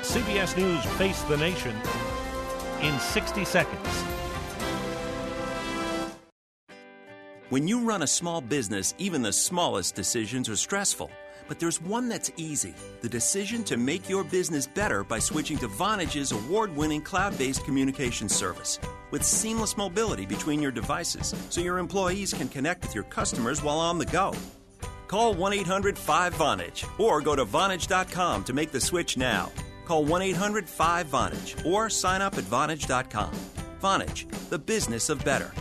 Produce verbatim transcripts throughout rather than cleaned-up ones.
C B S News Face the Nation in sixty seconds. When you run a small business, even the smallest decisions are stressful. But there's one that's easy. The decision to make your business better by switching to Vonage's award-winning cloud-based communication service. With seamless mobility between your devices, so your employees can connect with your customers while on the go. Call one eight hundred five Vonage or go to Vonage dot com to make the switch now. Call one eight hundred five Vonage or sign up at Vonage dot com. Vonage, the business of better.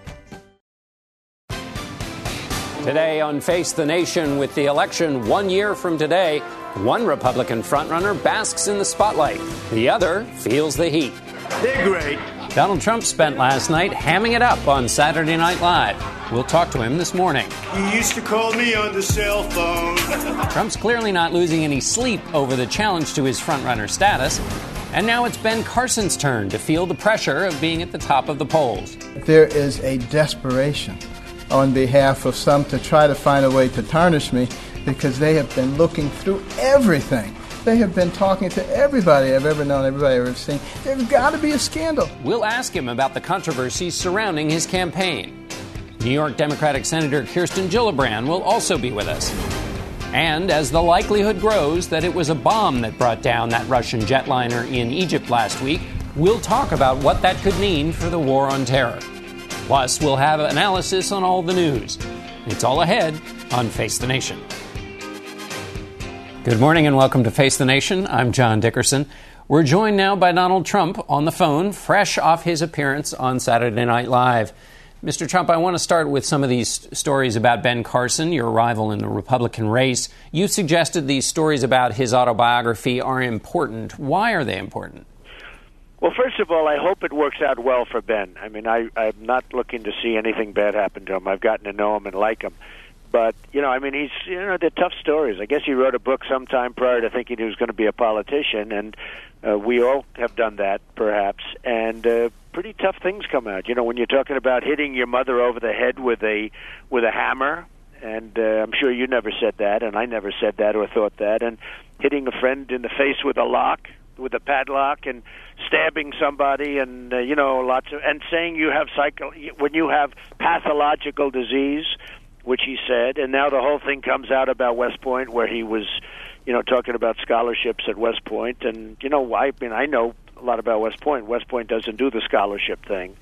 Today on Face the Nation, with the election one year from today, one Republican frontrunner basks in the spotlight. The other feels the heat. They're great. Donald Trump spent last night hamming it up on Saturday Night Live. We'll talk to him this morning. You used to call me on the cell phone. Trump's clearly not losing any sleep over the challenge to his frontrunner status. And now it's Ben Carson's turn to feel the pressure of being at the top of the polls. There is a desperation on behalf of some to try to find a way to tarnish me, because they have been looking through everything. They have been talking to everybody I've ever known, everybody I've ever seen. There's got to be a scandal. We'll ask him about the controversies surrounding his campaign. New York Democratic Senator Kirsten Gillibrand will also be with us. And as the likelihood grows that it was a bomb that brought down that Russian jetliner in Egypt last week, we'll talk about what that could mean for the war on terror. Plus, we'll have analysis on all the news. It's all ahead on Face the Nation. Good morning and welcome to Face the Nation. I'm John Dickerson. We're joined now by Donald Trump on the phone, fresh off his appearance on Saturday Night Live. Mister Trump, I want to start with some of these stories about Ben Carson, your rival in the Republican race. You suggested these stories about his autobiography are important. Why are they important? Well, first of all, I hope it works out well for Ben. I mean, I, I'm not looking to see anything bad happen to him. I've gotten to know him and like him. But, you know, I mean, he's, you know, they're tough stories. I guess he wrote a book sometime prior to thinking he was going to be a politician, and uh, we all have done that, perhaps. And uh, pretty tough things come out. You know, when you're talking about hitting your mother over the head with a with a hammer, and uh, I'm sure you never said that, and I never said that or thought that, and hitting a friend in the face with a lock, with a padlock, and stabbing somebody, and uh, you know, lots of, and saying you have psycho when you have pathological disease, which he said, and now the whole thing comes out about West Point, where he was, you know, talking about scholarships at West Point, and you know, I mean, I know a lot about West Point. West Point doesn't do the scholarship thing,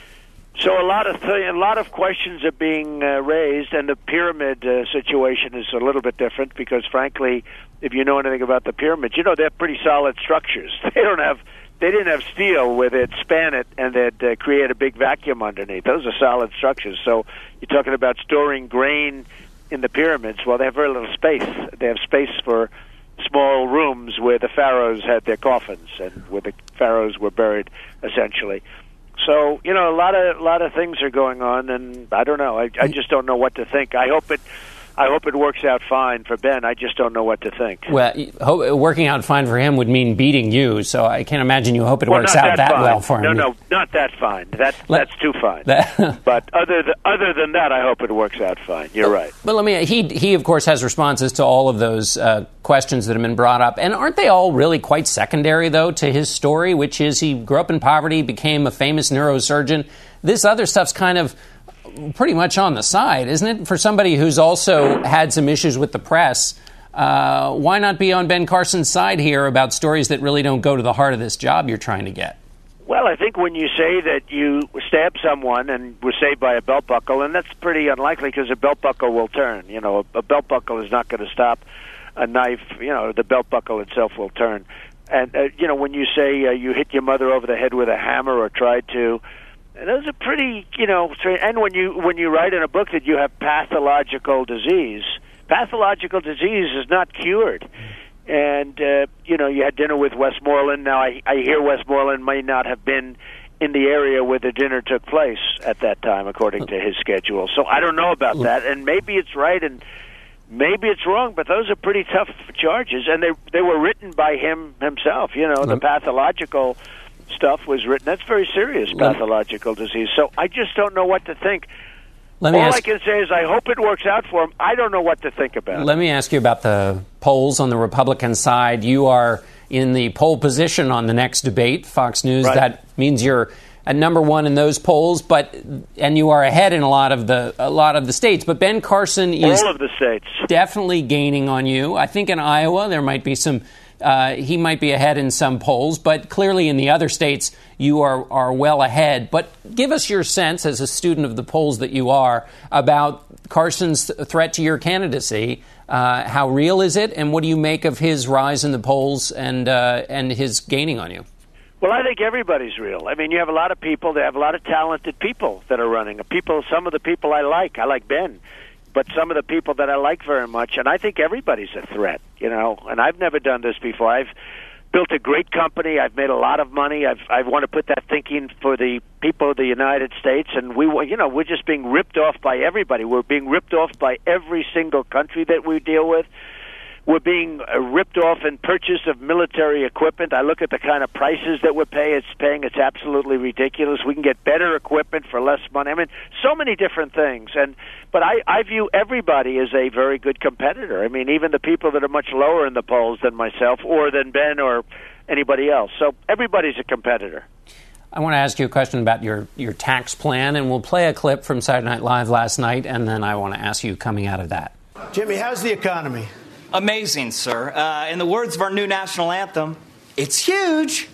so a lot of th- a lot of questions are being uh, raised, and the pyramid uh, situation is a little bit different because, frankly, if you know anything about the pyramids, you know they're pretty solid structures. They don't have. They didn't have steel where they'd span it and they'd uh, create a big vacuum underneath. Those are solid structures. So you're talking about storing grain in the pyramids. Well, they have very little space. They have space for small rooms where the pharaohs had their coffins and where the pharaohs were buried, essentially. So, you know, a lot of a lot of things are going on, and I don't know. I, I just don't know what to think. I hope it. I hope it works out fine for Ben. I just don't know what to think. Well, working out fine for him would mean beating you, so I can't imagine you hope it well, works out that, that well for him. No, no, not that fine. That, let, that's too fine. That, but other th- other than that, I hope it works out fine. You're right. But let me. He, he of course, has responses to all of those uh, questions that have been brought up. And aren't they all really quite secondary, though, to his story, which is he grew up in poverty, became a famous neurosurgeon. This other stuff's kind of pretty much on the side, isn't it? For somebody who's also had some issues with the press, uh, why not be on Ben Carson's side here about stories that really don't go to the heart of this job you're trying to get? Well, I think when you say that you stabbed someone and were saved by a belt buckle, and that's pretty unlikely because a belt buckle will turn. You know, a, a belt buckle is not going to stop a knife. You know, the belt buckle itself will turn. And, uh, you know, when you say uh, you hit your mother over the head with a hammer or tried to, those are pretty, you know, and when you when you write in a book that you have pathological disease, pathological disease is not cured. And, uh, you know, you had dinner with Westmoreland. Now, I, I hear Westmoreland may not have been in the area where the dinner took place at that time, according to his schedule. So I don't know about that, and maybe it's right and maybe it's wrong, but those are pretty tough charges, and they they were written by him himself, you know, the pathological stuff was written. That's very serious pathological disease. So I just don't know what to think. Let me All ask, I can say is I hope it works out for him. I don't know what to think about. Let me ask you about the polls on the Republican side. You are in the poll position on the next debate. Fox News, right. That means you're at number one in those polls, but and you are ahead in a lot of the a lot of the states. But Ben Carson is all of the states definitely gaining on you. I think in Iowa there might be some. Uh, he might be ahead in some polls, but clearly in the other states you are are well ahead. But give us your sense, as a student of the polls that you are, about Carson's threat to your candidacy. Uh, how real is it, and what do you make of his rise in the polls and uh, and his gaining on you? Well, I think everybody's real. I mean, you have a lot of people. They have a lot of talented people that are running. People, some of the people I like. I like Ben, but some of the people that I like very much, and I think everybody's a threat. You know, and I've never done this before. I've built a great company. I've made a lot of money. I've I want to put that thinking for the people of the United States, and we, you know, we're just being ripped off by everybody. We're being ripped off by every single country that we deal with. We're being uh, ripped off in purchase of military equipment. I look at the kind of prices that we're pay, it's paying. It's absolutely ridiculous. We can get better equipment for less money. I mean, so many different things. And But I, I view everybody as a very good competitor. I mean, even the people that are much lower in the polls than myself or than Ben or anybody else. So everybody's a competitor. I want to ask you a question about your, your tax plan, and we'll play a clip from Saturday Night Live last night, and then I want to ask you coming out of that. Jimmy, how's the economy? Amazing, sir. Uh, in the words of our new national anthem, it's huge.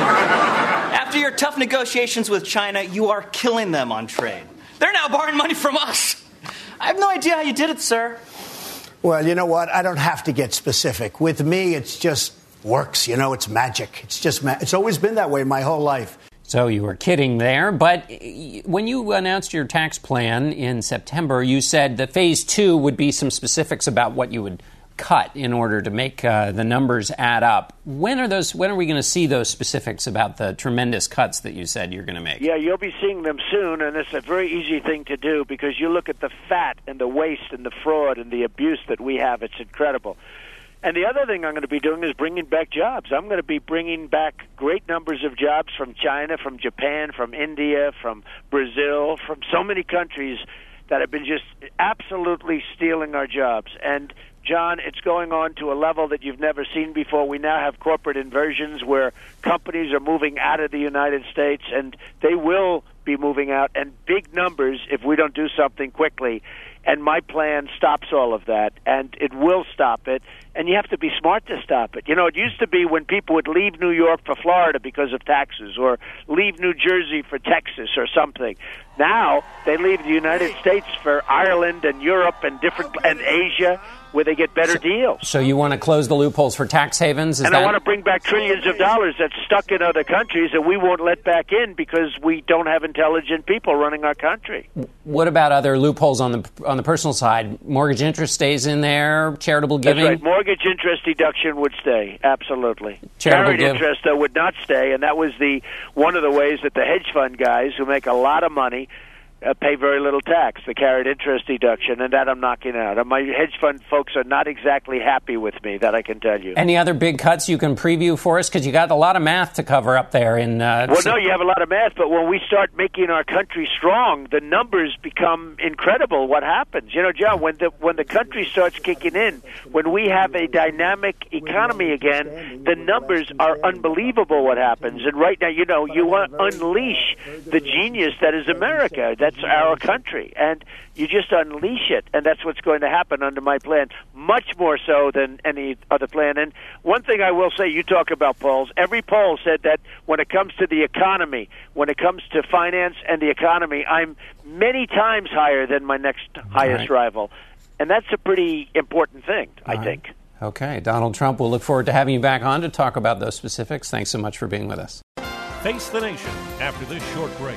After your tough negotiations with China, you are killing them on trade. They're now borrowing money from us. I have no idea how you did it, sir. Well, you know what? I don't have to get specific. With me, it's just works. You know, it's magic. It's just ma- it's always been that way my whole life. So you were kidding there, but when you announced your tax plan in September, you said that phase two would be some specifics about what you would cut in order to make uh, the numbers add up. When are those? When are we going to see those specifics about the tremendous cuts that you said you're going to make? Yeah, you'll be seeing them soon, and it's a very easy thing to do because you look at the fat and the waste and the fraud and the abuse that we have. It's incredible. And the other thing I'm going to be doing is bringing back jobs. I'm going to be bringing back great numbers of jobs from China, from Japan, from India, from Brazil, from so many countries that have been just absolutely stealing our jobs. And John, it's going on to a level that you've never seen before. We now have corporate inversions where companies are moving out of the United States, and they will be moving out, and big numbers if we don't do something quickly. And my plan stops all of that, and it will stop it, and you have to be smart to stop it. You know, it used to be when people would leave New York for Florida because of taxes, or leave New Jersey for Texas or something. Now they leave the United States for Ireland and Europe and different and Asia, where they get better so, deals. So you want to close the loopholes for tax havens? Is and that... I want to bring back trillions of dollars that's stuck in other countries that we won't let back in because we don't have intelligent people running our country. What about other loopholes on the on the personal side? Mortgage interest stays in there, charitable giving? That's right. Mortgage interest deduction would stay, absolutely. Charitable Carried give. interest, though, would not stay, and that was the one of the ways that the hedge fund guys who make a lot of money Uh, pay very little tax, the carried interest deduction, and that I'm knocking out. And my hedge fund folks are not exactly happy with me, that I can tell you. Any other big cuts you can preview for us? Because you got a lot of math to cover up there. In uh, Well, no, you have a lot of math, but when we start making our country strong, the numbers become incredible. What happens? You know, John, when the, when the country starts kicking in, when we have a dynamic economy again, the numbers are unbelievable what happens. And right now, you know, you un- unleash the genius that is America. That's That's our country, and you just unleash it, and that's what's going to happen under my plan, much more so than any other plan. And one thing I will say, you talk about polls. Every poll said that when it comes to the economy, when it comes to finance and the economy, I'm many times higher than my next highest right. rival, and that's a pretty important thing, All I right. think. Okay, Donald Trump, we'll look forward to having you back on to talk about those specifics. Thanks so much for being with us. Face the Nation after this short break.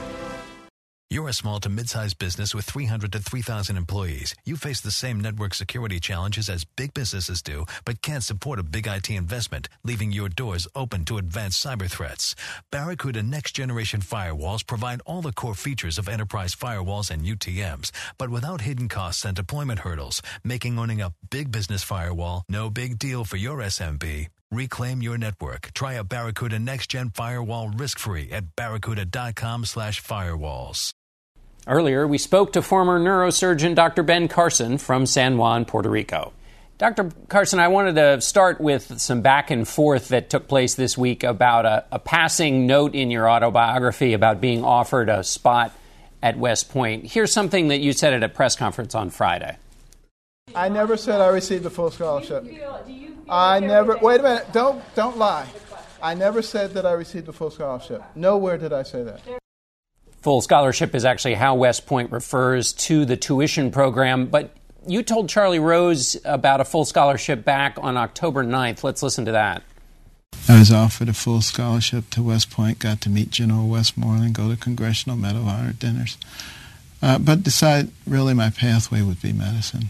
You're a small to mid-sized business with three hundred to three thousand employees. You face the same network security challenges as big businesses do, but can't support a big I T investment, leaving your doors open to advanced cyber threats. Barracuda next-generation firewalls provide all the core features of enterprise firewalls and U T Ms, but without hidden costs and deployment hurdles, making owning a big business firewall no big deal for your S M B. Reclaim your network. Try a Barracuda next-gen firewall risk-free at barracuda.com slash firewalls. Earlier, we spoke to former neurosurgeon Doctor Ben Carson from San Juan, Puerto Rico. Doctor Carson, I wanted to start with some back and forth that took place this week about a, a passing note in your autobiography about being offered a spot at West Point. Here's something that you said at a press conference on Friday. I never said I received a full scholarship. Do you feel, do you feel I like never, everything- wait a minute, don't, don't lie. I never said that I received a full scholarship. Nowhere did I say that. Full scholarship is actually how West Point refers to the tuition program, but you told Charlie Rose about a full scholarship back on October ninth. Let's listen to that. I was offered a full scholarship to West Point, got to meet General Westmoreland, go to Congressional Medal of Honor dinners, uh, but decided really my pathway would be medicine.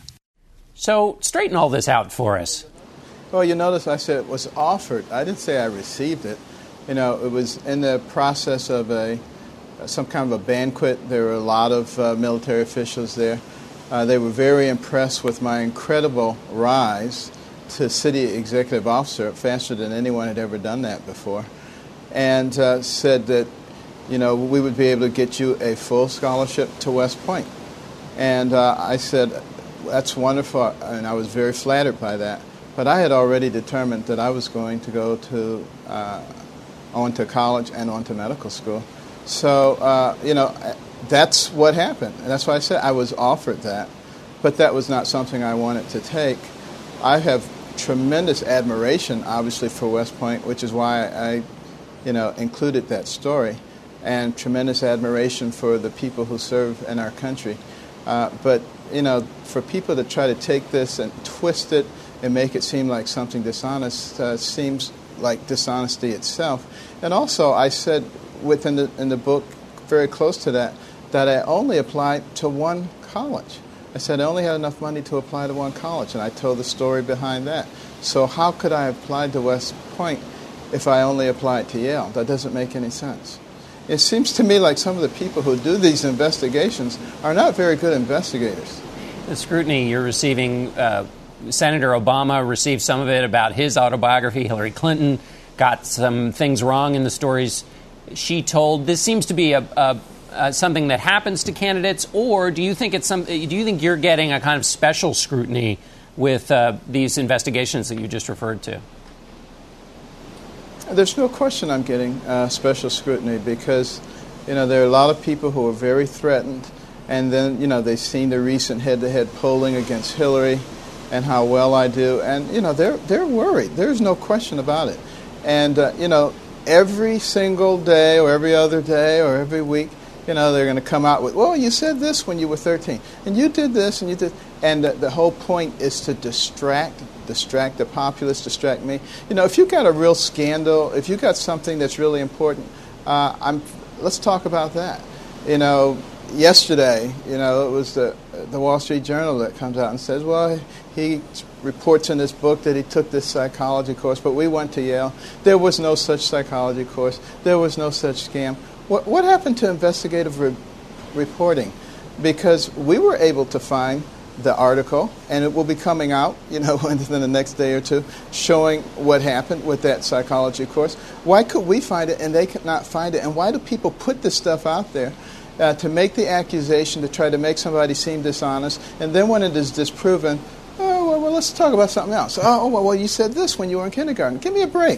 So straighten all this out for us. Well, you notice I said it was offered. I didn't say I received it. You know, it was in the process of a some kind of a banquet. There were a lot of uh, military officials there. Uh, they were very impressed with my incredible rise to city executive officer, faster than anyone had ever done that before, and uh, said that, you know, we would be able to get you a full scholarship to West Point. And uh, I said, that's wonderful, and I was very flattered by that. But I had already determined that I was going to go to uh, on to college and on to medical school. So, uh, you know, that's what happened. And that's why I said I was offered that. But that was not something I wanted to take. I have tremendous admiration, obviously, for West Point, which is why I, you know, included that story, and tremendous admiration for the people who serve in our country. Uh, but, you know, for people to try to take this and twist it and make it seem like something dishonest uh, seems like dishonesty itself. And also, I said within the, in the book, very close to that, that I only applied to one college. I said I only had enough money to apply to one college, and I told the story behind that. So how could I have applied to West Point if I only applied to Yale? That doesn't make any sense. It seems to me like some of the people who do these investigations are not very good investigators. The scrutiny you're receiving, uh, Senator Obama received some of it about his autobiography. Hillary Clinton got some things wrong in the stories she told. This seems to be a, a, a something that happens to candidates, or do you think it's some? Do you think you're getting a kind of special scrutiny with uh, these investigations that you just referred to? There's no question I'm getting uh, special scrutiny because, you know, there are a lot of people who are very threatened, and then, you know, they've seen the recent head-to-head polling against Hillary and how well I do, and, you know, they're they're worried. There's no question about it. And, uh, you know, every single day or every other day or every week, you know, they're going to come out with, well, you said this when you were thirteen, and you did this, and you did, and the, the whole point is to distract, distract the populace, distract me. You know, if you got a real scandal, if you got something that's really important, uh, I'm, let's talk about that. You know, yesterday, you know, it was the the Wall Street Journal that comes out and says, well, he reports in his book that he took this psychology course, but we went to Yale. There was no such psychology course. There was no such scam. What, what happened to investigative re- reporting? Because we were able to find the article, and it will be coming out, you know, within the next day or two, showing what happened with that psychology course. Why could we find it and they could not find it? And why do people put this stuff out there uh, to make the accusation, to try to make somebody seem dishonest, and then when it is disproven, oh, well, well let's talk about something else. Oh, well, well, you said this when you were in kindergarten. Give me a break.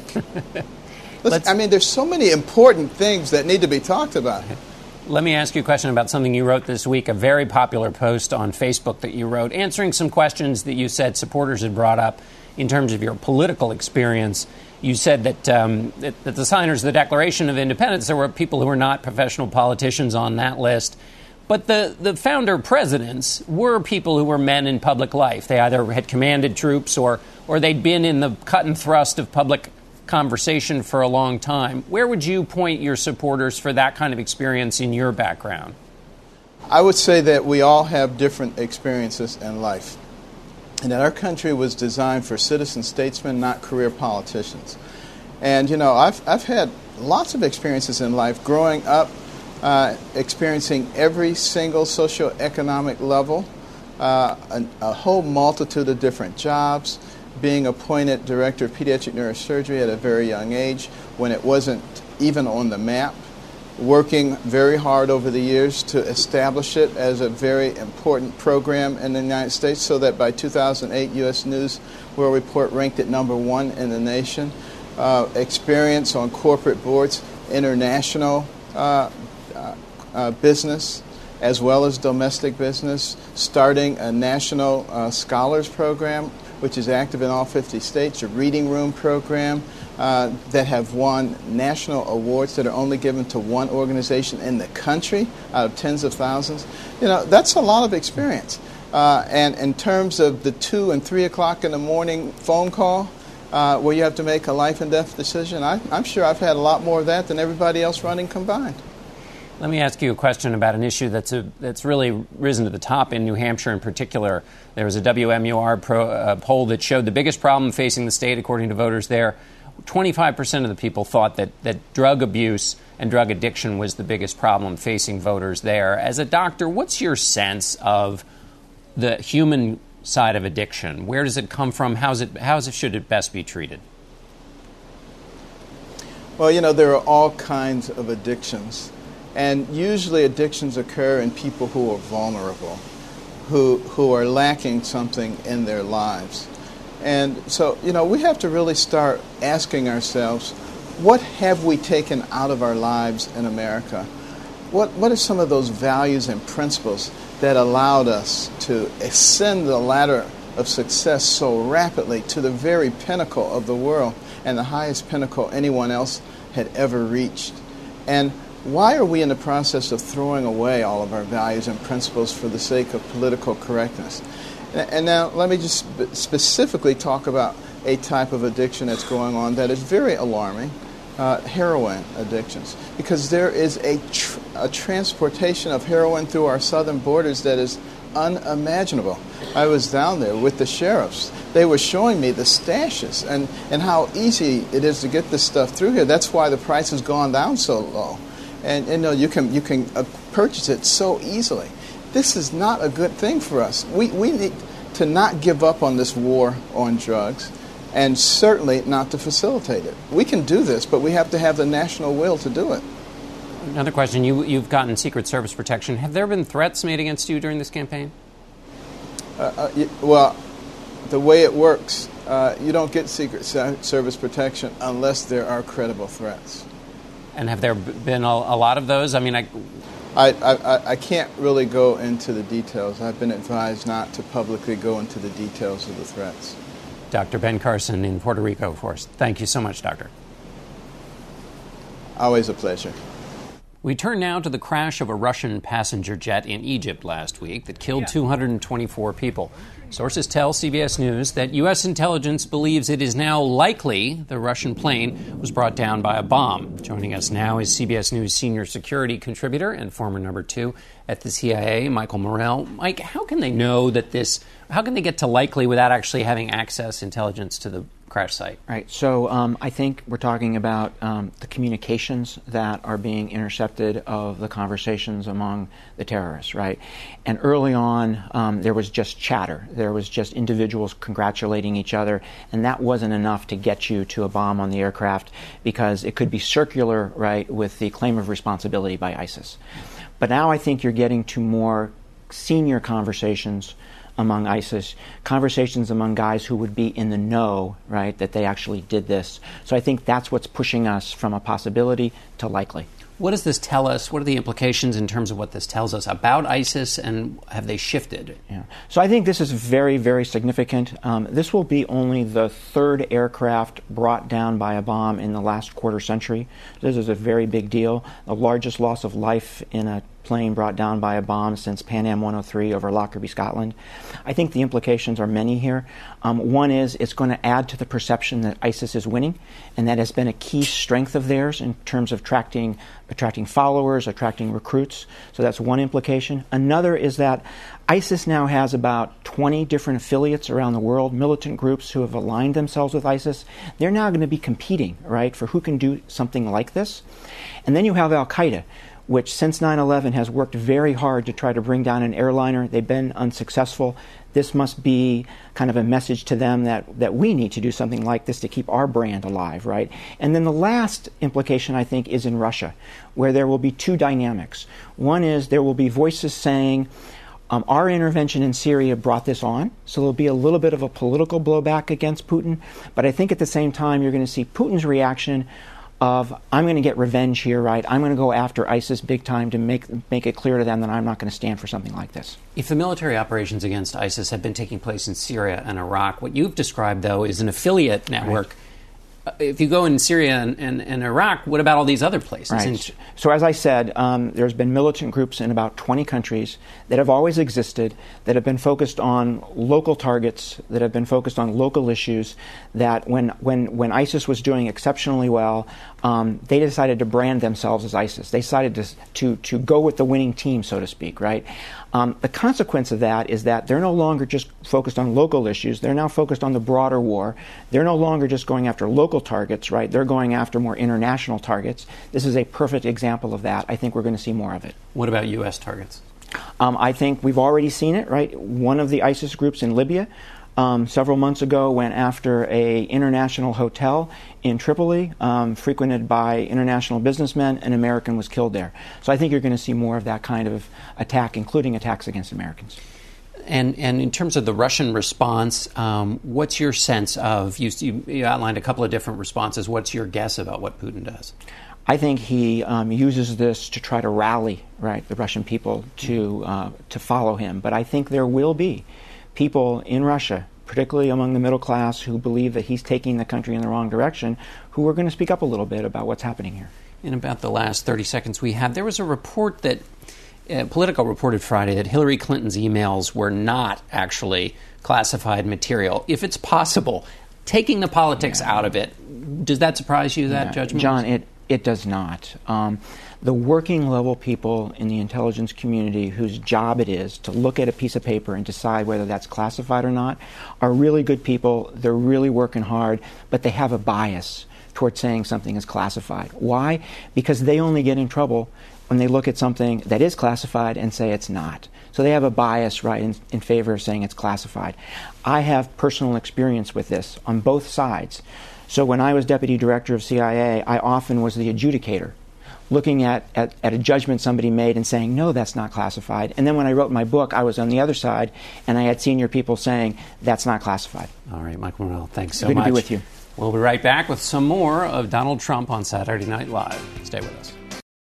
Let's, I mean, there's so many important things that need to be talked about. Let me ask you a question about something you wrote this week, a very popular post on Facebook that you wrote, answering some questions that you said supporters had brought up in terms of your political experience. You said that, um, that, that the signers of the Declaration of Independence, there were people who were not professional politicians on that list. But the, the founder presidents were people who were men in public life. They either had commanded troops or, or they'd been in the cut and thrust of public conversation for a long time. Where would you point your supporters for that kind of experience in your background? I would say that we all have different experiences in life, and that our country was designed for citizen statesmen, not career politicians. And, you know, I've, I've had lots of experiences in life growing up, uh, experiencing every single socioeconomic level, uh, a, a whole multitude of different jobs, being appointed director of pediatric neurosurgery at a very young age when it wasn't even on the map, working very hard over the years to establish it as a very important program in the United States, so that by two thousand eight, U S News World Report ranked it number one in the nation. Uh, experience on corporate boards, international uh, uh, uh, business, as well as domestic business, starting a national uh, scholars program, which is active in all fifty states, a reading room program uh, that have won national awards that are only given to one organization in the country out of tens of thousands. You know, that's a lot of experience. Uh, and in terms of the two and three o'clock in the morning phone call, uh, where you have to make a life and death decision, I, I'm sure I've had a lot more of that than everybody else running combined. Let me ask you a question about an issue that's a, that's really risen to the top in New Hampshire in particular. There was a W M U R pro, uh, poll that showed the biggest problem facing the state, according to voters there. twenty-five percent of the people thought that, that drug abuse and drug addiction was the biggest problem facing voters there. As a doctor, what's your sense of the human side of addiction? Where does it come from? How's it, how's it, should it best be treated? Well, you know, there are all kinds of addictions. And usually addictions occur in people who are vulnerable, who who are lacking something in their lives. And so, you know, we have to really start asking ourselves, what have we taken out of our lives in America? What what are some of those values and principles that allowed us to ascend the ladder of success so rapidly to the very pinnacle of the world and the highest pinnacle anyone else had ever reached? And why are we in the process of throwing away all of our values and principles for the sake of political correctness? And now let me just specifically talk about a type of addiction that's going on that is very alarming, uh, heroin addictions. Because there is a, tr- a transportation of heroin through our southern borders that is unimaginable. I was down there with the sheriffs. They were showing me the stashes and, and how easy it is to get this stuff through here. That's why the price has gone down so low. And you know, you can you can uh, purchase it so easily. This is not a good thing for us. We we need to not give up on this war on drugs, and certainly not to facilitate it. We can do this, but we have to have the national will to do it. Another question: You you've gotten Secret Service protection. Have there been threats made against you during this campaign? Uh, uh, well, the way it works, uh, you don't get Secret Service protection unless there are credible threats. And have there been a, a lot of those? I mean, I, I, I I can't really go into the details. I've been advised not to publicly go into the details of the threats. Doctor Ben Carson in Puerto Rico for us. Thank you so much, Doctor. Always a pleasure. We turn now to the crash of a Russian passenger jet in Egypt last week that killed two hundred twenty-four people. Sources tell C B S News that U S intelligence believes it is now likely the Russian plane was brought down by a bomb. Joining us now is C B S News senior security contributor and former number two at the C I A, Michael Morell. Mike, how can they know that this, how can they get to likely without actually having access intelligence to the crash site? Right. So um, I think we're talking about um, the communications that are being intercepted of the conversations among the terrorists, right? And early on, um, there was just chatter. There was just individuals congratulating each other, and that wasn't enough to get you to a bomb on the aircraft because it could be circular, right, with the claim of responsibility by ISIS. But now I think you're getting to more senior conversations among ISIS, conversations among guys who would be in the know, right, that they actually did this. So I think that's what's pushing us from a possibility to likely. What does this tell us? What are the implications in terms of what this tells us about ISIS, and have they shifted? Yeah. So I think this is very, very significant. Um, this will be only the third aircraft brought down by a bomb in the last quarter century. This is a very big deal. The largest loss of life in a plane brought down by a bomb since Pan Am one oh three over Lockerbie, Scotland. I think the implications are many here. Um, one is it's going to add to the perception that ISIS is winning, and that has been a key strength of theirs in terms of attracting, attracting followers, attracting recruits. So that's one implication. Another is that ISIS now has about twenty different affiliates around the world, militant groups who have aligned themselves with ISIS. They're now going to be competing, right, for who can do something like this. And then you have Al-Qaeda, which since nine eleven has worked very hard to try to bring down an airliner. They've been unsuccessful. This must be kind of a message to them that, that we need to do something like this to keep our brand alive, right? And then the last implication, I think, is in Russia, where there will be two dynamics. One is there will be voices saying, um, our intervention in Syria brought this on, so there'll be a little bit of a political blowback against Putin. But I think at the same time, you're going to see Putin's reaction of, I'm going to get revenge here, right? I'm going to go after ISIS big time to make make it clear to them that I'm not going to stand for something like this. If the military operations against ISIS have been taking place in Syria and Iraq, what you've described, though, is an affiliate network. Right. If you go in Syria and, and, and Iraq, what about all these other places? Right. And so as I said, um, there's been militant groups in about twenty countries that have always existed, that have been focused on local targets, that have been focused on local issues, that when, when, when ISIS was doing exceptionally well, um, they decided to brand themselves as ISIS. They decided to, to, to go with the winning team, so to speak, right? Um, the consequence of that is that they're no longer just focused on local issues. They're now focused on the broader war. They're no longer just going after local targets, right? They're going after more international targets. This is a perfect example of that. I think we're going to see more of it. What about U S targets? Um, I think we've already seen it, right? One of the ISIS groups in Libya um, several months ago went after a international hotel in Tripoli, um, frequented by international businessmen. An American was killed there. So I think you're going to see more of that kind of attack, including attacks against Americans. And and in terms of the Russian response, um, what's your sense of, you, you outlined a couple of different responses, what's your guess about what Putin does? I think he um, uses this to try to rally, right, the Russian people to uh, to follow him. But I think there will be people in Russia, particularly among the middle class, who believe that he's taking the country in the wrong direction, who are going to speak up a little bit about what's happening here. In about the last thirty seconds we have, there was a report that, uh, Politico reported Friday, that Hillary Clinton's emails were not actually classified material. If it's possible, taking the politics yeah. out of it, does that surprise you, that yeah. judgment? John, it, it does not. Um, the working level people in the intelligence community whose job it is to look at a piece of paper and decide whether that's classified or not are really good people. They're really working hard, but they have a bias towards saying something is classified. Why? Because they only get in trouble when they look at something that is classified and say it's not. So they have a bias, right, in, in favor of saying it's classified. I have personal experience with this on both sides. So when I was deputy director of C I A, I often was the adjudicator, looking at, at, at a judgment somebody made and saying, no, that's not classified. And then when I wrote my book, I was on the other side, and I had senior people saying, that's not classified. All right, Mike Morrell, thanks so Good much. Good to be with you. We'll be right back with some more of Donald Trump on Saturday Night Live. Stay with us.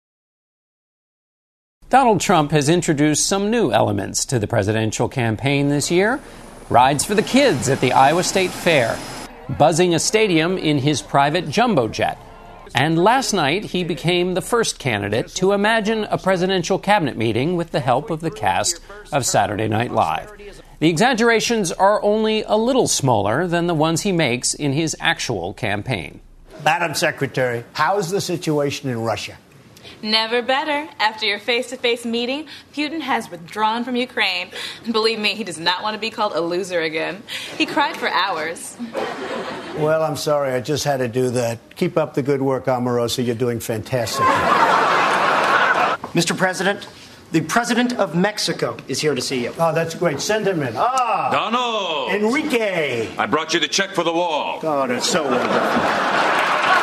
Donald Trump has introduced some new elements to the presidential campaign this year. Rides for the kids at the Iowa State Fair, buzzing a stadium in his private jumbo jet. And last night, he became the first candidate to imagine a presidential cabinet meeting with the help of the cast of Saturday Night Live. The exaggerations are only a little smaller than the ones he makes in his actual campaign. Madam Secretary, how is the situation in Russia? Never better. After your face-to-face meeting, Putin has withdrawn from Ukraine. Believe me, he does not want to be called a loser again. He cried for hours. Well, I'm sorry. I just had to do that. Keep up the good work, Omarosa. You're doing fantastic. Mister President, the President of Mexico is here to see you. Oh, that's great. Send him in. Ah! Donald! Enrique! I brought you the check for the wall. Oh, that's so wonderful.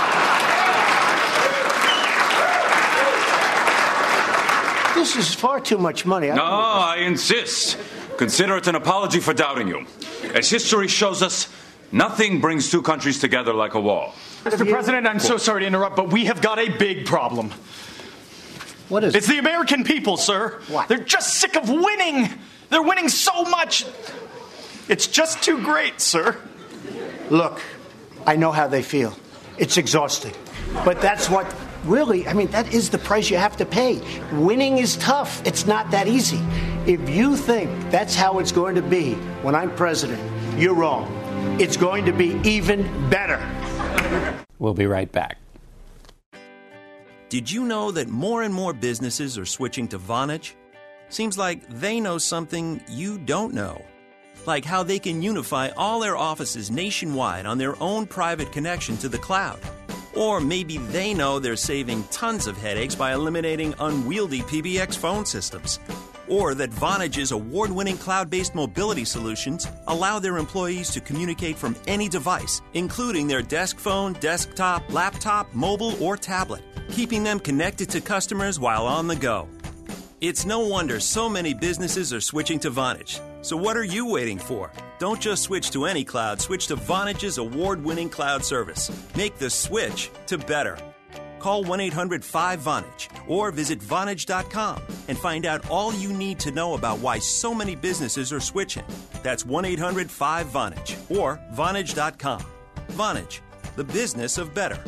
This is far too much money. I no, I insist. Consider it an apology for doubting you. As history shows us, nothing brings two countries together like a wall. Mister President, I'm so sorry to interrupt, but we have got a big problem. What is it? It's the American people, sir. What? They're just sick of winning. They're winning so much. It's just too great, sir. Look, I know how they feel. It's exhausting. But that's what... Really, I mean, that is the price you have to pay. Winning is tough. It's not that easy. If you think that's how it's going to be when I'm president, you're wrong. It's going to be even better. We'll be right back. Did you know that more and more businesses are switching to Vonage? Seems like they know something you don't know. Like how they can unify all their offices nationwide on their own private connection to the cloud. Or maybe they know they're saving tons of headaches by eliminating unwieldy P B X phone systems. Or that Vonage's award-winning cloud-based mobility solutions allow their employees to communicate from any device, including their desk phone, desktop, laptop, mobile, or tablet, keeping them connected to customers while on the go. It's no wonder so many businesses are switching to Vonage. So what are you waiting for? Don't just switch to any cloud. Switch to Vonage's award-winning cloud service. Make the switch to better. Call one eight hundred five Vonage or visit Vonage dot com and find out all you need to know about why so many businesses are switching. That's one eight hundred five Vonage or Vonage dot com. Vonage, the business of better.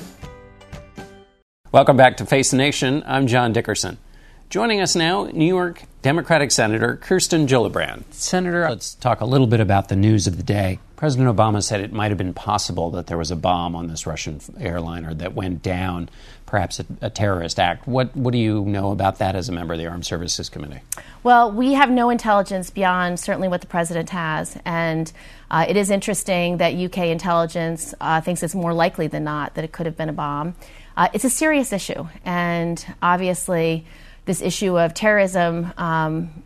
Welcome back to Face the Nation. I'm John Dickerson. Joining us now, New York Democratic Senator Kirsten Gillibrand. Senator, let's talk a little bit about the news of the day. President Obama said it might have been possible that there was a bomb on this Russian airliner that went down, perhaps a, a terrorist act. What, what do you know about that as a member of the Armed Services Committee? Well, we have no intelligence beyond certainly what the president has. And uh, it is interesting that U K intelligence uh, thinks it's more likely than not that it could have been a bomb. Uh, it's a serious issue. And obviously, this issue of terrorism um,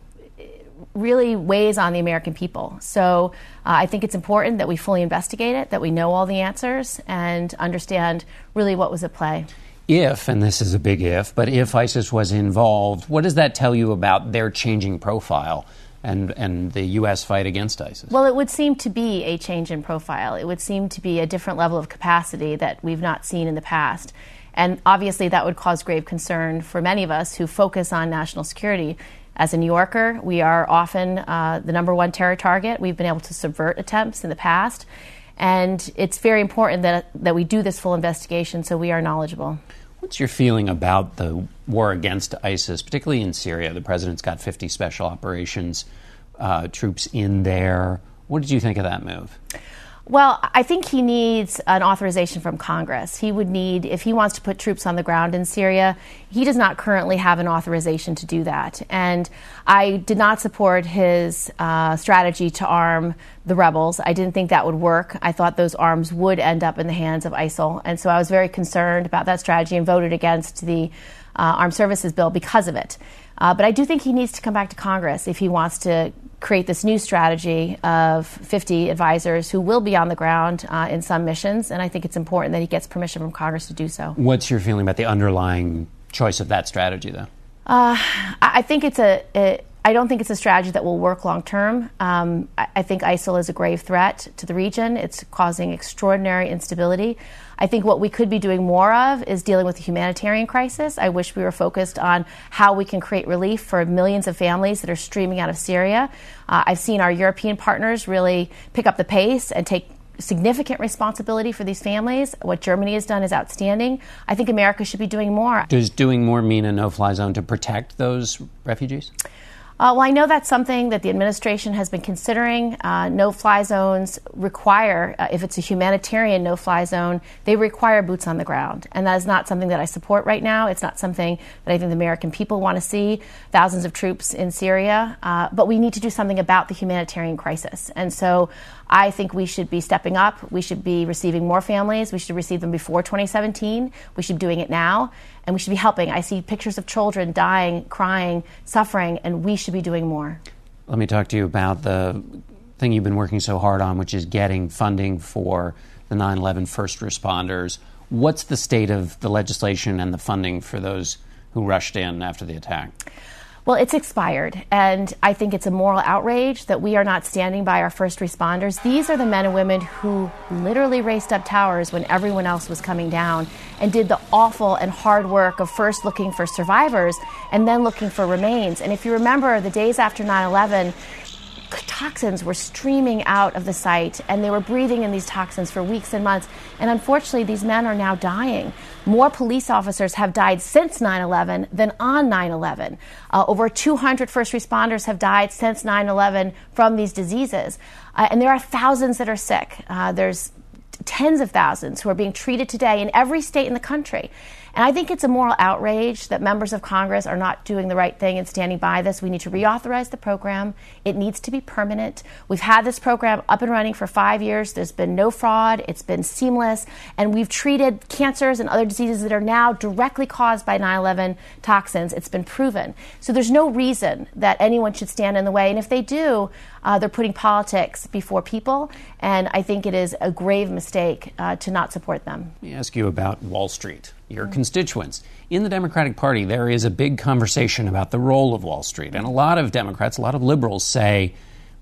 really weighs on the American people. So uh, I think it's important that we fully investigate it, that we know all the answers, and understand really what was at play. If, and this is a big if, but if ISIS was involved, what does that tell you about their changing profile and, and the U S fight against ISIS? Well, it would seem to be a change in profile. It would seem to be a different level of capacity that we've not seen in the past. And obviously that would cause grave concern for many of us who focus on national security. As a New Yorker, we are often uh, the number one terror target. We've been able to subvert attempts in the past. And it's very important that, that we do this full investigation so we are knowledgeable. What's your feeling about the war against ISIS, particularly in Syria? The president's got fifty special operations uh, troops in there. What did you think of that move? Well, I think he needs an authorization from Congress. He would need, if he wants to put troops on the ground in Syria, he does not currently have an authorization to do that. And I did not support his uh, strategy to arm the rebels. I didn't think that would work. I thought those arms would end up in the hands of ISIL. And so I was very concerned about that strategy and voted against the uh, Armed Services Bill because of it. Uh, but I do think he needs to come back to Congress if he wants to create this new strategy of fifty advisors who will be on the ground uh, in some missions. And I think it's important that he gets permission from Congress to do so. What's your feeling about the underlying choice of that strategy, though? Uh, I think it's a, a I don't think it's a strategy that will work long term. Um, I, I think ISIL is a grave threat to the region. It's causing extraordinary instability. I think what we could be doing more of is dealing with the humanitarian crisis. I wish we were focused on how we can create relief for millions of families that are streaming out of Syria. Uh, I've seen our European partners really pick up the pace and take significant responsibility for these families. What Germany has done is outstanding. I think America should be doing more. Does doing more mean a no-fly zone to protect those refugees? Uh, well, I know that's something that the administration has been considering. Uh, no-fly zones require, uh, if it's a humanitarian no-fly zone, they require boots on the ground. And that is not something that I support right now. It's not something that I think the American people want to see, thousands of troops in Syria. Uh, but we need to do something about the humanitarian crisis. And so I think we should be stepping up. We should be receiving more families. We should receive them before twenty seventeen. We should be doing it now. And we should be helping. I see pictures of children dying, crying, suffering, and we should be doing more. Let me talk to you about the thing you've been working so hard on, which is getting funding for the nine eleven first responders. What's the state of the legislation and the funding for those who rushed in after the attack? Well, it's expired, and I think it's a moral outrage that we are not standing by our first responders. These are the men and women who literally raced up towers when everyone else was coming down and did the awful and hard work of first looking for survivors and then looking for remains. And if you remember, the days after nine eleven, toxins were streaming out of the site, and they were breathing in these toxins for weeks and months. And unfortunately, these men are now dying. More police officers have died since nine eleven than on nine eleven. Uh, over two hundred first responders have died since nine eleven from these diseases. Uh, and there are thousands that are sick. Uh, there's tens of thousands who are being treated today in every state in the country. And I think it's a moral outrage that members of Congress are not doing the right thing and standing by this. We need to reauthorize the program. It needs to be permanent. We've had this program up and running for five years. There's been no fraud. It's been seamless. And we've treated cancers and other diseases that are now directly caused by nine eleven toxins. It's been proven. So there's no reason that anyone should stand in the way. And if they do, uh, they're putting politics before people. And I think it is a grave mistake uh, to not support them. Let me ask you about Wall Street, your mm-hmm. constituents. In the Democratic Party, there is a big conversation about the role of Wall Street. And a lot of Democrats, a lot of liberals say,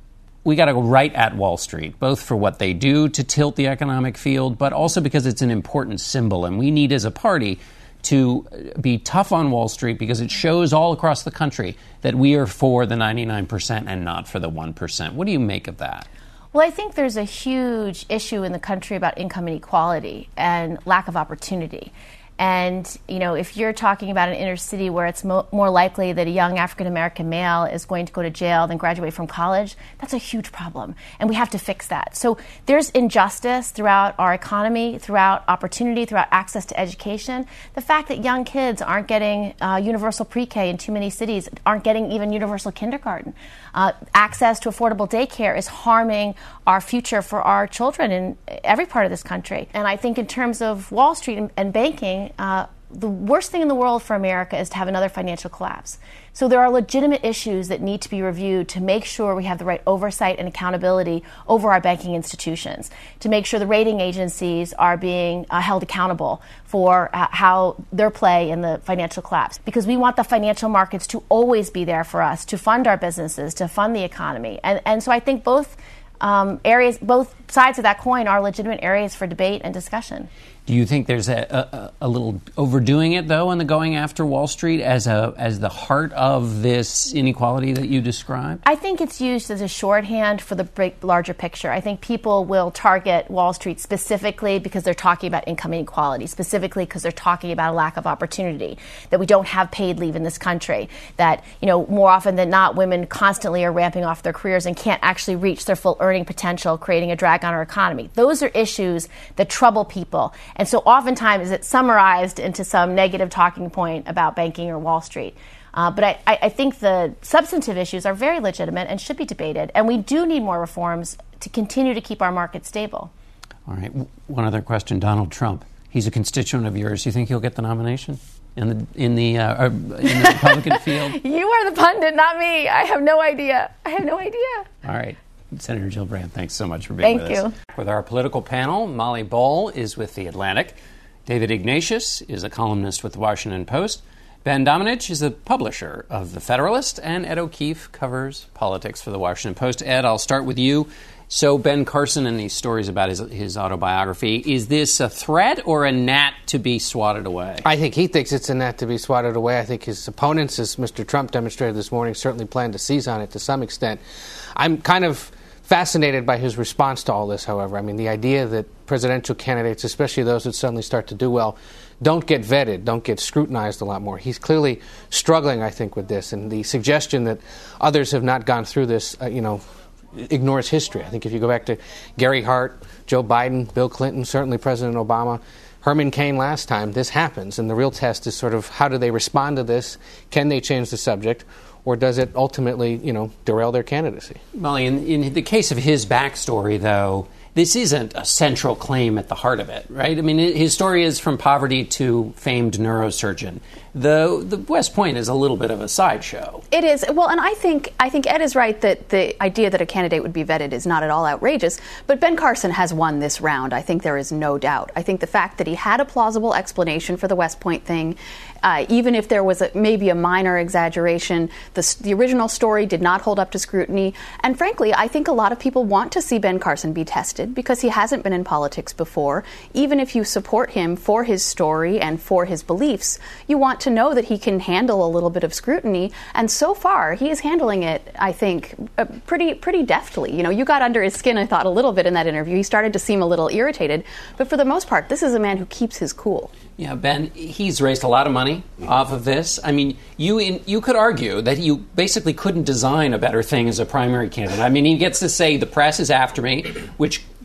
we got to go right at Wall Street, both for what they do to tilt the economic field, but also because it's an important symbol. And we need, as a party, to be tough on Wall Street because it shows all across the country that we are for the ninety-nine percent and not for the one percent. What do you make of that? Well, I think there's a huge issue in the country about income inequality and lack of opportunity. And, you know, if you're talking about an inner city where it's mo- more likely that a young African-American male is going to go to jail than graduate from college, that's a huge problem. And we have to fix that. So there's injustice throughout our economy, throughout opportunity, throughout access to education. The fact that young kids aren't getting uh, universal pre-K in too many cities, aren't getting even universal kindergarten. Uh, access to affordable daycare is harming our future for our children in every part of this country. And I think in terms of Wall Street and, and banking, Uh, the worst thing in the world for America is to have another financial collapse. So there are legitimate issues that need to be reviewed to make sure we have the right oversight and accountability over our banking institutions, to make sure the rating agencies are being uh, held accountable for uh, how their play in the financial collapse. Because we want the financial markets to always be there for us, to fund our businesses, to fund the economy. And, and so I think both um, areas, both sides of that coin are legitimate areas for debate and discussion. Do you think there's a, a, a little overdoing it, though, in the going after Wall Street as a as the heart of this inequality that you described? I think it's used as a shorthand for the big, larger picture. I think people will target Wall Street specifically because they're talking about income inequality, specifically because they're talking about a lack of opportunity, that we don't have paid leave in this country, that, you know, more often than not, women constantly are ramping off their careers and can't actually reach their full earning potential, creating a drag on our economy. Those are issues that trouble people. And so oftentimes it's summarized into some negative talking point about banking or Wall Street. Uh, but I, I think the substantive issues are very legitimate and should be debated. And we do need more reforms to continue to keep our market stable. All right. One other question. Donald Trump. He's a constituent of yours. Do you think he'll get the nomination in the in the, uh, in the Republican field? You are the pundit, not me. I have no idea. I have no idea. All right. Senator Jill Brand, thanks so much for being Thank with us. you. With our political panel, Molly Ball is with The Atlantic. David Ignatius is a columnist with The Washington Post. Ben Domenech is the publisher of The Federalist. And Ed O'Keefe covers politics for The Washington Post. Ed, I'll start with you. So Ben Carson and these stories about his, his autobiography, is this a threat or a gnat to be swatted away? I think he thinks it's a gnat to be swatted away. I think his opponents, as Mister Trump demonstrated this morning, certainly plan to seize on it to some extent. I'm kind of fascinated by his response to all this, however. I mean, the idea that presidential candidates, especially those that suddenly start to do well, don't get vetted, don't get scrutinized a lot more. He's clearly struggling, I think, with this. And the suggestion that others have not gone through this, uh, you know, ignores history. I think if you go back to Gary Hart, Joe Biden, Bill Clinton, certainly President Obama, Herman Cain last time, this happens. And the real test is sort of how do they respond to this? Can they change the subject? Or does it ultimately, you know, derail their candidacy? Molly, in, in the case of his backstory, though, this isn't a central claim at the heart of it, right? I mean, his story is from poverty to famed neurosurgeon. The the West Point is a little bit of a sideshow. It is. Well, and I think I think Ed is right that the idea that a candidate would be vetted is not at all outrageous. But Ben Carson has won this round. I think there is no doubt. I think the fact that he had a plausible explanation for the West Point thing, uh, even if there was a, maybe a minor exaggeration, the, the original story did not hold up to scrutiny. And frankly, I think a lot of people want to see Ben Carson be tested because he hasn't been in politics before. Even if you support him for his story and for his beliefs, you want to know that he can handle a little bit of scrutiny. And so far, he is handling it, I think, uh, pretty pretty deftly. You know, you got under his skin, I thought, a little bit in that interview. He started to seem a little irritated. But for the most part, this is a man who keeps his cool. Yeah, Ben, he's raised a lot of money off of this. I mean, you in, you could argue that you basically couldn't design a better thing as a primary candidate. I mean, he gets to say the press is after me, which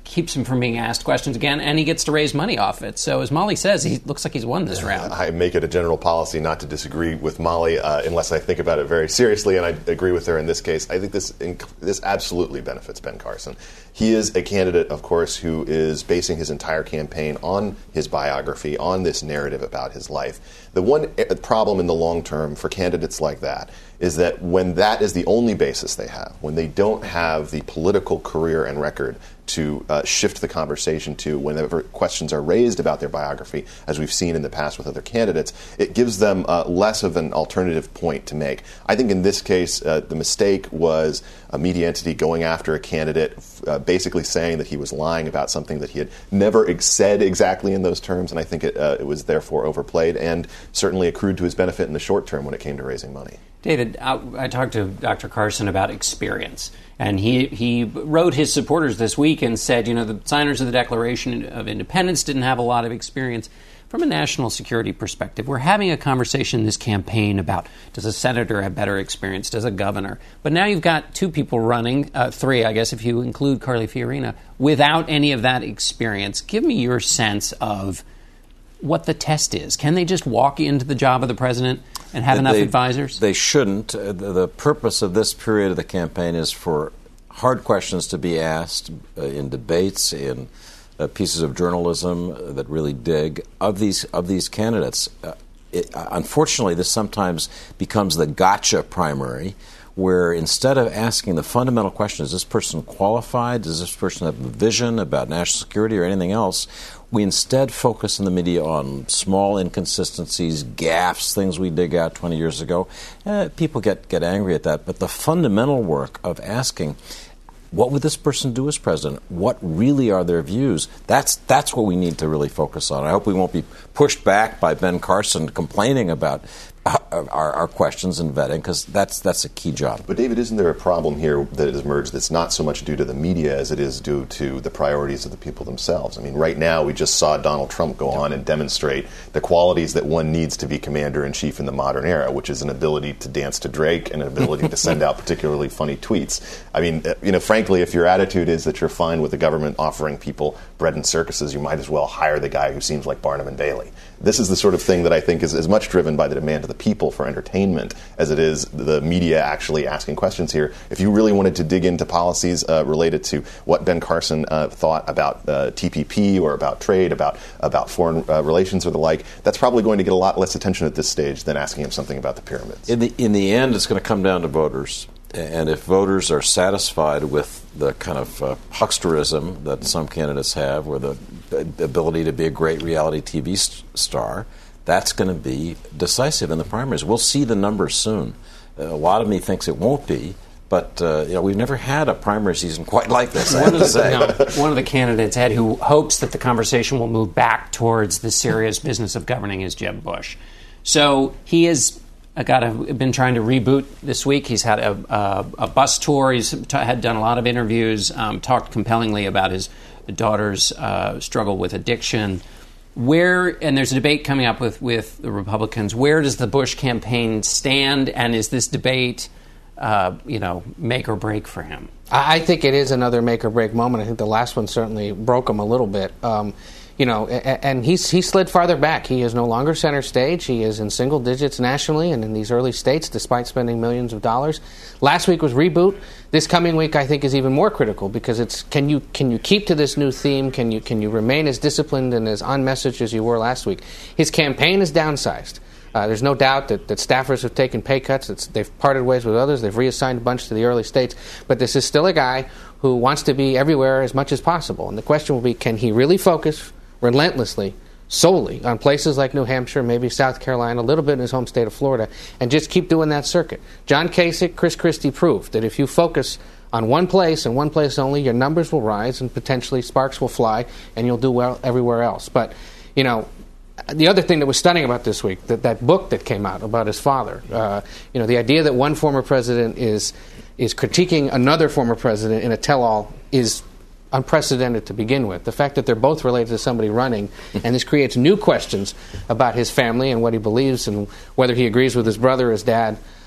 keeps him from being asked questions again, and he gets to raise money off it. So as Molly says, he looks like he's won this round. I make it a general policy not to disagree with Molly uh, unless I think about it very seriously, and I agree with her in this case. I think this this absolutely benefits Ben Carson. He is a candidate, of course, who is basing his entire campaign on his biography, on this narrative about his life. The one problem in the long term for candidates like that is that when that is the only basis they have, when they don't have the political career and record to uh, shift the conversation to whenever questions are raised about their biography, as we've seen in the past with other candidates, it gives them uh, less of an alternative point to make. I think in this case, uh, the mistake was a media entity going after a candidate, uh, basically saying that he was lying about something that he had never ex- said exactly in those terms, and I think it, uh, it was therefore overplayed and certainly accrued to his benefit in the short term when it came to raising money. David, I, I talked to Doctor Carson about experience, and he he wrote his supporters this week and said, you know, the signers of the Declaration of Independence didn't have a lot of experience. From a national security perspective, we're having a conversation in this campaign about, does a senator have better experience, does a governor? But now you've got two people running, uh, three, I guess, if you include Carly Fiorina, without any of that experience. Give me your sense of what the test is. Can they just walk into the job of the president and have enough they, advisors? They shouldn't. Uh, the, the purpose of this period of the campaign is for hard questions to be asked uh, in debates, in uh, pieces of journalism uh, that really dig of these of these candidates. Uh, it, uh, unfortunately, this sometimes becomes the gotcha primary, where instead of asking the fundamental question, is this person qualified? Does this person have a vision about national security or anything else? We instead focus in the media on small inconsistencies, gaffes, things we dig out twenty years ago. Uh, people get, get angry at that. But the fundamental work of asking, what would this person do as president? What really are their views? That's that's what we need to really focus on. I hope we won't be pushed back by Ben Carson complaining about our, our questions and vetting, because that's that's a key job. But David, isn't there a problem here that has emerged that's not so much due to the media as it is due to the priorities of the people themselves? I mean, right now we just saw Donald Trump go on and demonstrate the qualities that one needs to be commander-in-chief in the modern era, which is an ability to dance to Drake and an ability to send out particularly funny tweets. I mean, you know, frankly, if your attitude is that you're fine with the government offering people bread and circuses, you might as well hire the guy who seems like Barnum and Bailey. This is the sort of thing that I think is as much driven by the demand of the people for entertainment as it is the media actually asking questions here. If you really wanted to dig into policies uh, related to what Ben Carson uh, thought about uh, T P P or about trade, about about foreign uh, relations or the like, that's probably going to get a lot less attention at this stage than asking him something about the pyramids. In the in the end, it's going to come down to voters. And if voters are satisfied with the kind of uh, hucksterism that some candidates have, or the ability to be a great reality T V st- star, that's going to be decisive in the primaries. We'll see the numbers soon. Uh, a lot of me thinks it won't be, but uh, you know, we've never had a primary season quite like this, I have to say. You know, one of the candidates, Ed, who hopes that the conversation will move back towards the serious business of governing is Jeb Bush. So he has uh, got a, been trying to reboot this week. He's had a, a, a bus tour. He's t- had done a lot of interviews, um, talked compellingly about his daughter's uh, struggle with addiction. Where, and there's a debate coming up with, with the Republicans, where does the Bush campaign stand, and is this debate, uh, you know, make or break for him? I think it is another make or break moment. I think the last one certainly broke him a little bit. Um, you know, and he's he slid farther back. He is no longer center stage. He is in single digits nationally and in these early states, despite spending millions of dollars. Last week was reboot. This coming week, I think, is even more critical, because it's can you can you keep to this new theme? Can you can you remain as disciplined and as on message as you were last week? His campaign is downsized. Uh, there's no doubt that, that staffers have taken pay cuts. It's, they've parted ways with others. They've reassigned a bunch to the early states. But this is still a guy who wants to be everywhere as much as possible. And the question will be, can he really focus relentlessly, solely on places like New Hampshire, maybe South Carolina, a little bit in his home state of Florida, and just keep doing that circuit? John Kasich, Chris Christie proved that if you focus on one place and one place only, your numbers will rise and potentially sparks will fly, and you'll do well everywhere else. But, you know, the other thing that was stunning about this week, that, that book that came out about his father, uh, you know, the idea that one former president is is critiquing another former president in a tell-all is unprecedented to begin with. The fact that they're both related to somebody running, and this creates new questions about his family and what he believes and whether he agrees with his brother or his dad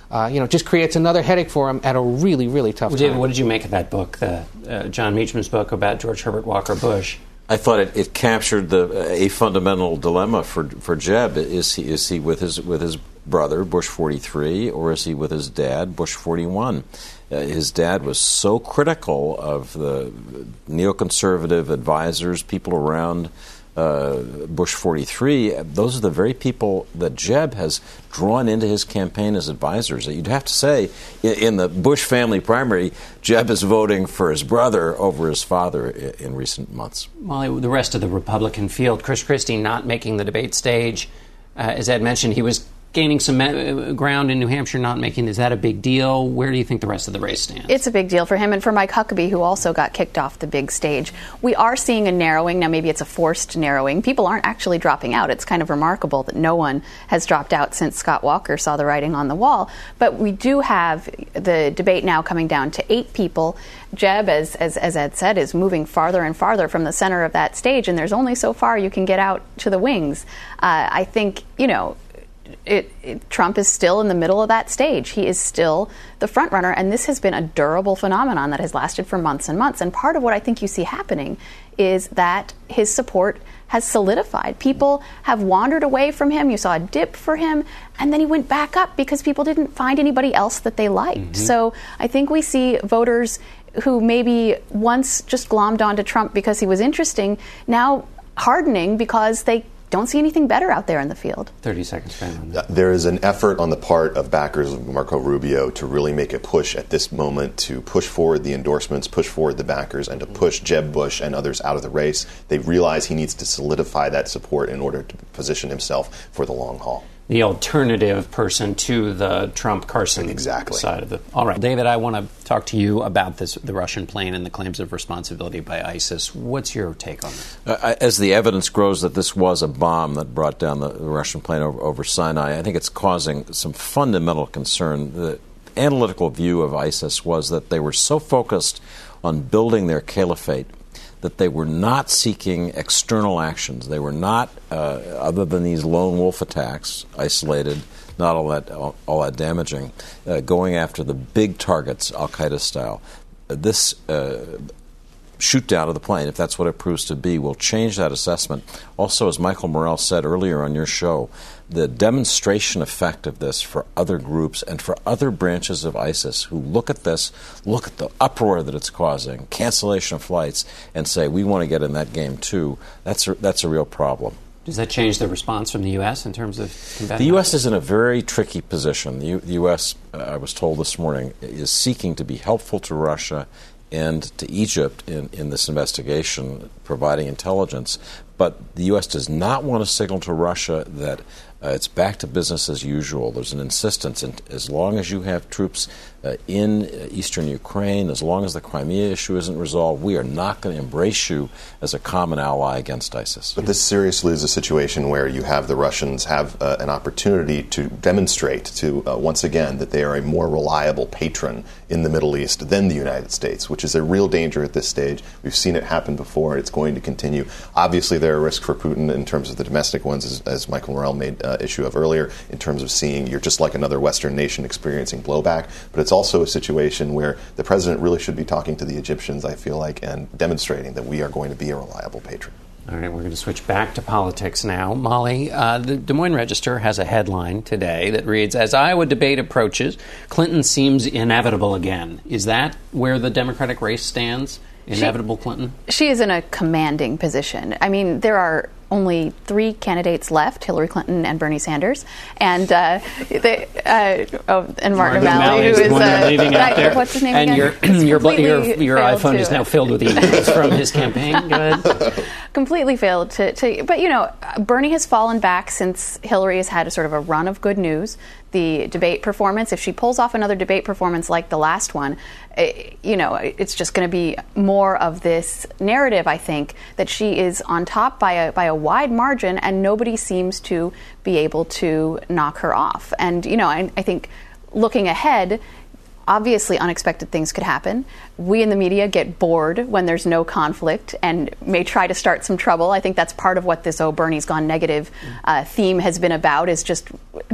uh, you know, just creates another headache for him at a really, really tough well, time. David, what did you make of that book, the uh, John Meachman's book about George Herbert Walker Bush? I thought it, it captured the a fundamental dilemma for for Jeb. Is he is he with his with his brother Bush forty-three, or is he with his dad Bush forty-one? Uh, his dad was so critical of the neoconservative advisors, people around uh, Bush forty-three. Those are the very people that Jeb has drawn into his campaign as advisors. You'd have to say, in, in the Bush family primary, Jeb is voting for his brother over his father in, in recent months. Molly, the rest of the Republican field, Chris Christie not making the debate stage. Uh, as Ed mentioned, he was gaining some uh, ground in New Hampshire, not making. Is that a big deal? Where do you think the rest of the race stands? It's a big deal for him and for Mike Huckabee, who also got kicked off the big stage. We are seeing a narrowing. Now, maybe it's a forced narrowing. People aren't actually dropping out. It's kind of remarkable that no one has dropped out since Scott Walker saw the writing on the wall. But we do have the debate now coming down to eight people. Jeb, as, as, as Ed said, is moving farther and farther from the center of that stage, and there's only so far you can get out to the wings. Uh, I think, you know, It, it, Trump is still in the middle of that stage. He is still the front runner, and this has been a durable phenomenon that has lasted for months and months. And part of what I think you see happening is that his support has solidified. People have wandered away from him. You saw a dip for him, and then he went back up because people didn't find anybody else that they liked. Mm-hmm. So I think we see voters who maybe once just glommed onto Trump because he was interesting, now hardening because they don't see anything better out there in the field. thirty seconds, Ben. There is an effort on the part of backers of Marco Rubio to really make a push at this moment to push forward the endorsements, push forward the backers, and to push Jeb Bush and others out of the race. They realize he needs to solidify that support in order to position himself for the long haul. The alternative person to the Trump-Carson exactly. side of the... All right. David, I want to talk to you about this, the Russian plane and the claims of responsibility by ISIS. What's your take on this? Uh, as the evidence grows that this was a bomb that brought down the, the Russian plane over, over Sinai, I think it's causing some fundamental concern. The analytical view of ISIS was that they were so focused on building their caliphate that they were not seeking external actions. They were not, uh, other than these lone wolf attacks, isolated, not all that all, all that damaging, uh, going after the big targets, Al-Qaeda style. Uh, this uh, shoot down of the plane, if that's what it proves to be, will change that assessment. Also, as Michael Morell said earlier on your show, the demonstration effect of this for other groups and for other branches of ISIS who look at this, look at the uproar that it's causing, cancellation of flights, and say, we want to get in that game too, that's a, that's a real problem. Does that change the response from the U S in terms of combating? The U S is in a very tricky position. The, U- the U S, uh, I was told this morning, is seeking to be helpful to Russia and to Egypt in, in this investigation, providing intelligence. But the U S does not want to signal to Russia that uh, it's back to business as usual. There's an insistence, and as long as you have troops uh, in uh, eastern Ukraine, as long as the Crimea issue isn't resolved, we are not going to embrace you as a common ally against ISIS. But this seriously is a situation where you have the Russians have uh, an opportunity to demonstrate to, uh, once again, that they are a more reliable patron in the Middle East than the United States, which is a real danger at this stage. We've seen it happen before, and it's going to continue. Obviously, there are risks for Putin in terms of the domestic ones, as, as Michael Morell made uh, issue of earlier, in terms of seeing you're just like another Western nation experiencing blowback. But it's also a situation where the president really should be talking to the Egyptians, I feel like, and demonstrating that we are going to be a reliable patron. All right, we're going to switch back to politics now. Molly, uh, the Des Moines Register has a headline today that reads, as Iowa debate approaches, Clinton seems inevitable again. Is that where the Democratic race stands? Inevitable she, Clinton? She is in a commanding position. I mean, there are only three candidates left, Hillary Clinton and Bernie Sanders, and uh, they, uh, oh, and Martin O'Malley, who is uh, leaving out there. What's his name and again? And your your, your, your iPhone to, is now filled with emails from his campaign. Go ahead. Completely failed to, to, but you know, Bernie has fallen back since Hillary has had a sort of a run of good news. The debate performance, if she pulls off another debate performance like the last one, it, you know, it's just going to be more of this narrative, I think, that she is on top by a by a wide margin and nobody seems to be able to knock her off. And, you know, I, I think looking ahead, obviously unexpected things could happen. We in the media get bored when there's no conflict and may try to start some trouble. I think that's part of what this "Oh, Bernie's gone negative" uh, theme has been about, is just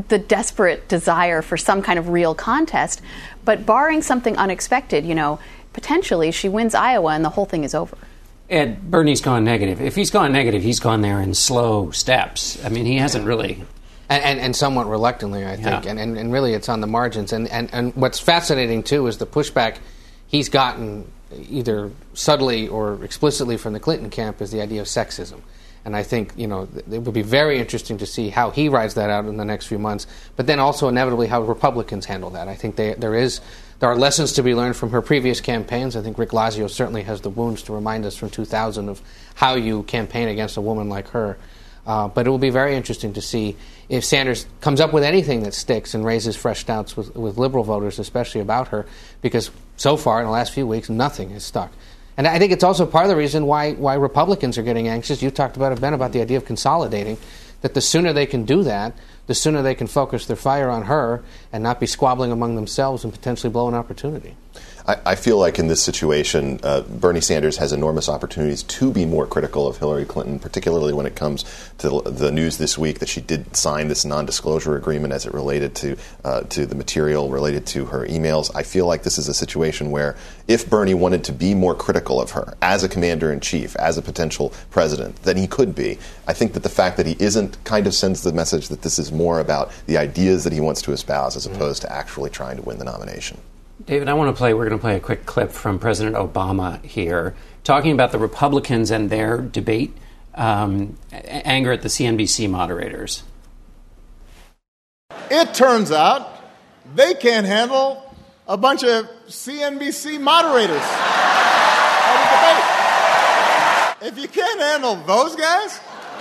the desperate desire for some kind of real contest. But barring something unexpected, you know, potentially she wins Iowa and the whole thing is over. Ed, Bernie's gone negative. If he's gone negative, he's gone there in slow steps. I mean, he hasn't really... And, and, and somewhat reluctantly, I think. Yeah. And, and, and really, it's on the margins. And, and, and what's fascinating, too, is the pushback he's gotten either subtly or explicitly from the Clinton camp is the idea of sexism. And I think, you know, it would be very interesting to see how he rides that out in the next few months, but then also inevitably how Republicans handle that. I think they, there is there are lessons to be learned from her previous campaigns. I think Rick Lazio certainly has the wounds to remind us from two thousand of how you campaign against a woman like her. Uh, but it will be very interesting to see if Sanders comes up with anything that sticks and raises fresh doubts with, with liberal voters, especially about her, because so far in the last few weeks, nothing has stuck. And I think it's also part of the reason why why Republicans are getting anxious. You talked about it, Ben, about the idea of consolidating, that the sooner they can do that, the sooner they can focus their fire on her and not be squabbling among themselves and potentially blow an opportunity. I, I feel like in this situation, uh, Bernie Sanders has enormous opportunities to be more critical of Hillary Clinton, particularly when it comes to the news this week that she did sign this non-disclosure agreement as it related to uh, to the material related to her emails. I feel like this is a situation where if Bernie wanted to be more critical of her as a commander-in-chief, as a potential president, then he could be. I think that the fact that he isn't kind of sends the message that this is more about the ideas that he wants to espouse as opposed to actually trying to win the nomination. David, I want to play, we're going to play a quick clip from President Obama here, talking about the Republicans and their debate, um, anger at the C N B C moderators. It turns out they can't handle a bunch of C N B C moderators at a debate. If you can't handle those guys,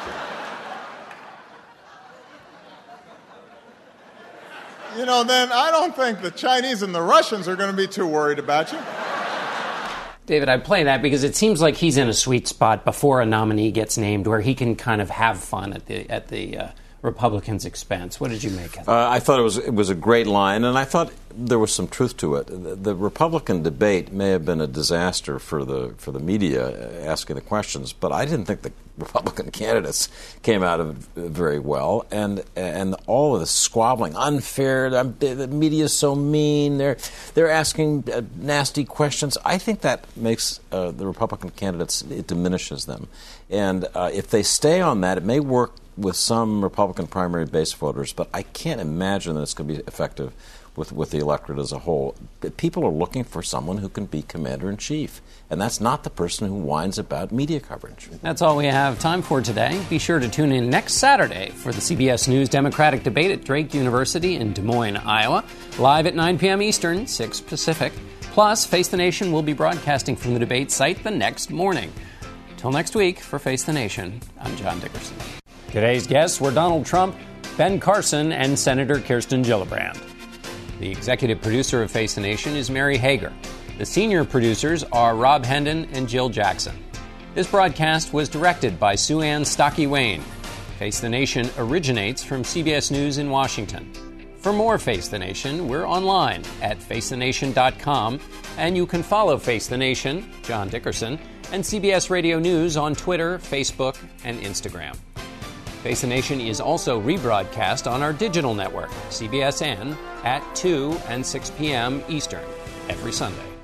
you know, then I don't think the Chinese and the Russians are going to be too worried about you. David, I play that because it seems like he's in a sweet spot before a nominee gets named where he can kind of have fun at the at the uh, Republicans' expense. What did you make of it? Uh, I thought it was it was a great line, and I thought there was some truth to it. The, the Republican debate may have been a disaster for the for the media asking the questions, but I didn't think the Republican candidates came out of it very well, and and all of the squabbling, unfair. The media is so mean. They're they're asking uh, nasty questions. I think that makes uh, the Republican candidates, it diminishes them, and uh, if they stay on that, it may work with some Republican primary base voters, but I can't imagine that it's going to be effective with, with the electorate as a whole. People are looking for someone who can be commander-in-chief, and that's not the person who whines about media coverage. That's all we have time for today. Be sure to tune in next Saturday for the C B S News Democratic Debate at Drake University in Des Moines, Iowa, live at nine p.m. Eastern, six Pacific. Plus, Face the Nation will be broadcasting from the debate site the next morning. Till next week, for Face the Nation, I'm John Dickerson. Today's guests were Donald Trump, Ben Carson, and Senator Kirsten Gillibrand. The executive producer of Face the Nation is Mary Hager. The senior producers are Rob Hendon and Jill Jackson. This broadcast was directed by Sue Ann Stockey-Wayne. Face the Nation originates from C B S News in Washington. For more Face the Nation, we're online at face the nation dot com, and you can follow Face the Nation, John Dickerson, and C B S Radio News on Twitter, Facebook, and Instagram. Face the Nation is also rebroadcast on our digital network, C B S N, at two and six p.m. Eastern, every Sunday.